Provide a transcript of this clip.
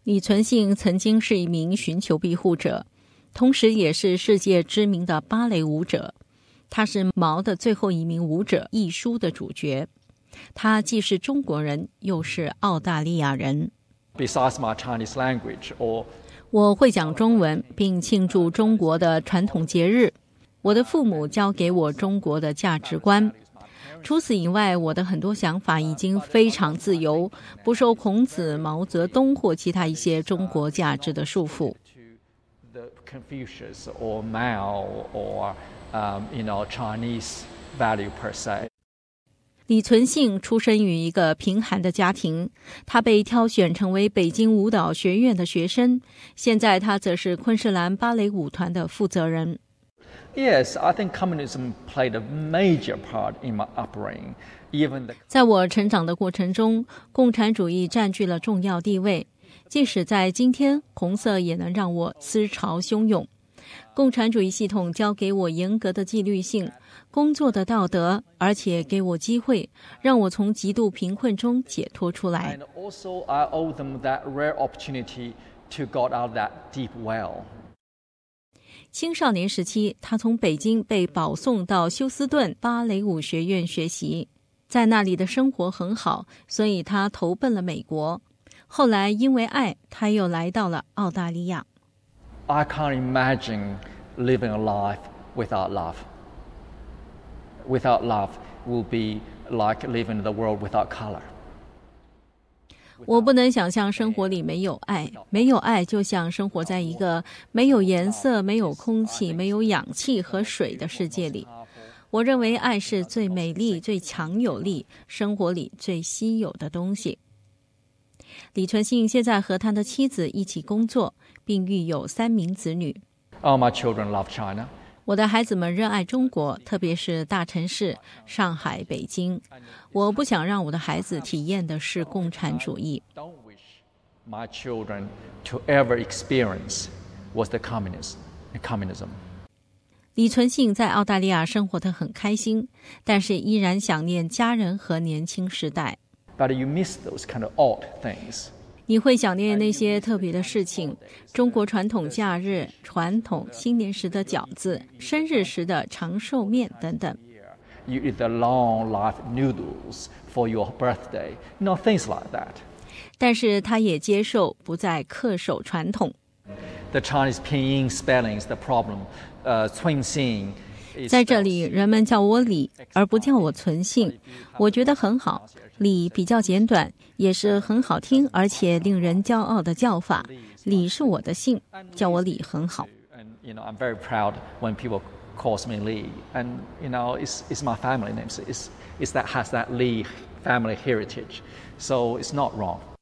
李存兴曾经是一名寻求庇护者，同时也是世界知名的芭蕾舞者。他是《毛的最后一名舞者》一书的主角。他既是中国人，又是澳大利亚人。 Besides my Chinese language, 我会讲中文，并庆祝中国的传统节日。我的父母教给我中国的价值观。除此以外，我的很多想法已经非常自由，不受孔子、毛泽东或其他一些中国价值的束缚。 Confucius or Mao or Chinese value per se. 李存兴出生于一个贫寒的家庭，他被挑选成为北京舞蹈学院的学生，现在他则是昆士兰芭蕾舞团的负责人。 Yes, I think communism played a major part in my upbringing. 在我成长的过程中，共产主义占据了重要地位。即使在今天，红色也能让我思潮汹涌。共产主义系统教给我严格的纪律性、工作的道德，而且给我机会，让我从极度贫困中解脱出来。 And also, I owe them that rare opportunity to get out of that deep well. 青少年时期，他从北京被保送到休斯顿芭蕾舞学院学习，在那里的生活很好，所以他投奔了美国。后来因为爱，他又来到了澳大利亚。 I can't imagine living a life without love. Without love will be like living in the world without color. 我不能想象生活里没有爱，没有爱就像生活在一个没有颜色、没有空气、没有氧气和水的世界里。我认为爱是最美丽、最强有力、生活里最稀有的东西。李存兴现在和他的妻子一起工作，并育有3名子女。 All my children love China. 我的孩子们热爱中国，特别是大城市上海、北京。我不想让我的孩子体验的是共产主义。 Don't wish my children to ever experience was the communism. 李存兴在澳大利亚生活得很开心，但是依然想念家人和年轻时代。 But you miss those kind of odd things. 你会想念那些特别的事情，中国传统假日、传统新年时的饺子、生日时的长寿面等等。 You eat the long life noodles for your birthday. Things like that. 但是他也接受不再恪守传统。 The Chinese pinyin spellings, the problem, twin xing. 在这里，人们叫我李，而不叫我存兴，我觉得很好。李比较简短，也是很好听，而且令人骄傲的叫法。李是我的姓，叫我李很好。 I'm very proud when people calls me Li, and it's my family name. It's that has that Li family heritage, so it's not wrong.